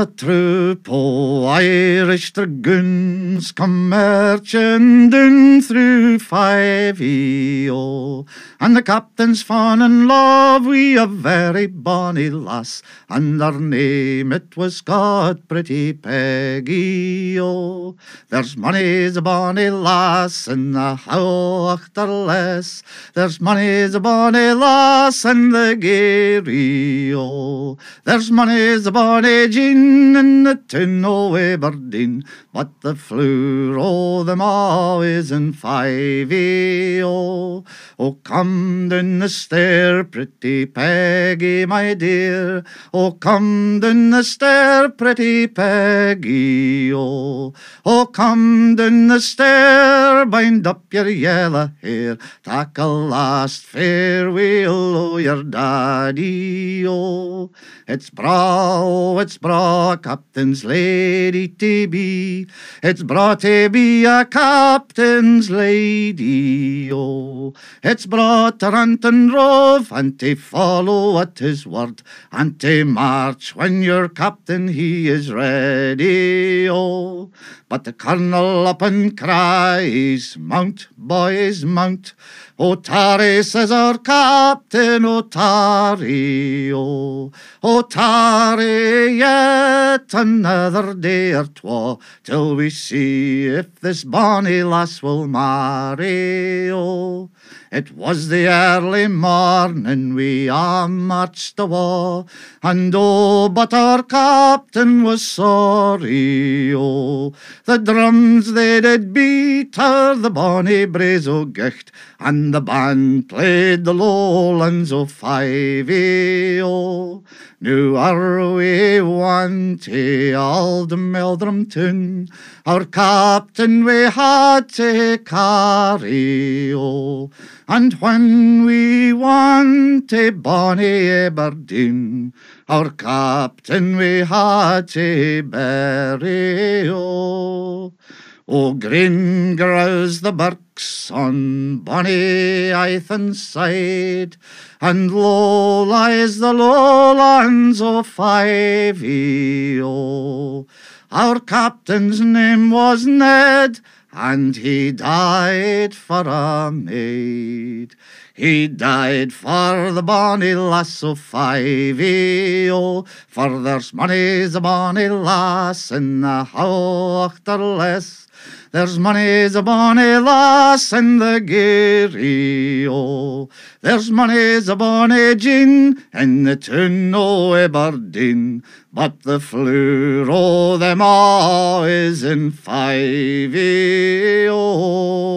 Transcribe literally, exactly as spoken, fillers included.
a troop o' Irish dragoons come marching down through Five E O, and the captain's fond in love wi' a very bonny lass, and her name it was called Pretty Peggy, O. There's mony's a bonny lass in the Howachterless, there's mony's a bonny lass in the Garry, O. There's mony's a bonny gin in the town o' Aberdeen, but the floor o' them all is in Five E O. Oh, come down the stair, Pretty Peggy, my dear, oh, come down the stair, Pretty Peggy, oh. Oh, come down the stair, bind up your yellow hair, take a last farewell o' your daddy, oh. It's braw, oh, it's braw, captain's lady to be, it's braw to be a captain's lady, oh. It's braw to rant and rove, and to follow at his word, and to march when your captain he is ready, oh. But the colonel up and cries, mount, boys, mount, O tarry, says our captain, O tarry, O. O tarry yet another day or twa, till we see if this bonny lass will marry, O. It was the early morning we a marched awa, and oh, but our captain was sorry, oh. The drums they did beat her the bonny braes o' Gicht, and the band played the lowlands o' Five E O. Now are we one to Auld Meldrum tune, our captain we had to carry, oh. And when we went to bonny Aberdeen, our captain we had to bury, oh. O green grows the birks on bonny Ithen side, and low lies the lowlands o' Five E O. Our captain's name was Ned, and he died for a maid. He died for the bonny lass o' Five E O, for there's mony's a bonny lass in the Howachterless, there's mony's a bonny lass in the Garry, O. There's mony's a bonny gin in the town o' Aberdeen, but the floor o' them all is in Five E O.